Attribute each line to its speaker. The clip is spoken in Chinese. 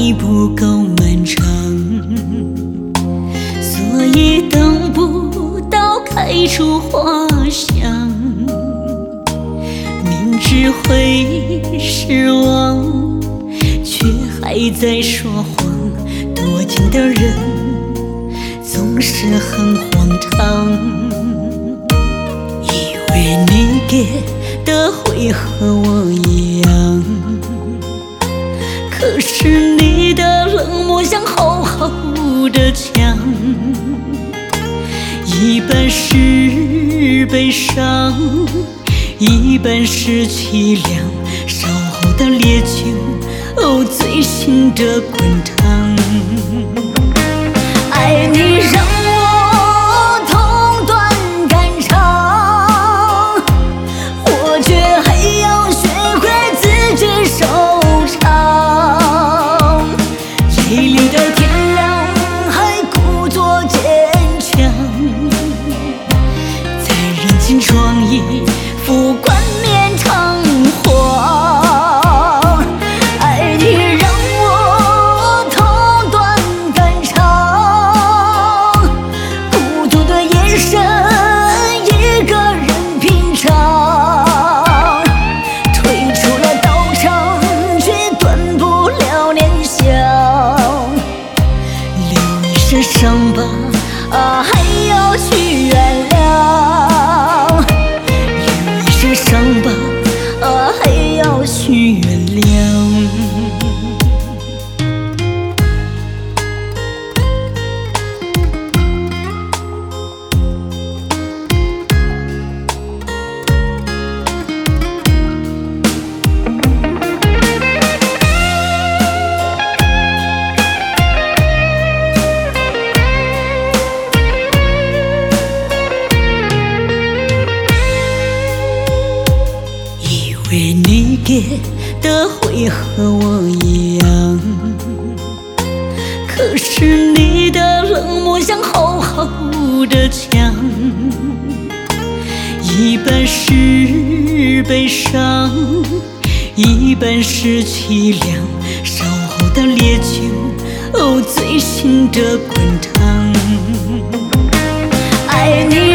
Speaker 1: 你不够漫长，所以等不到开出花香。明知会失望，却还在说谎。多情的人总是很荒唐，以为你给的会和我一样，可是你的冷漠像厚厚的墙，一半是悲伤，一半是凄凉。稍后的烈酒，哦，醉醒的滚烫。爱你让我痛断肝肠，我却还要学会自己收场。泪里的天亮，还故作坚强，在人情创意副冠冕堂皇。爱你让我痛断肝肠，孤独的眼神一个人品尝，退出了道场，却断不了念想。留一身伤疤啊，还要去原谅。留一身伤疤啊，还要去原谅。以为你给的会和我一样，可是你的冷漠像厚厚的墙，一半是悲伤，一半是凄凉。稍后的烈酒，哦，醉醒的滚烫。爱你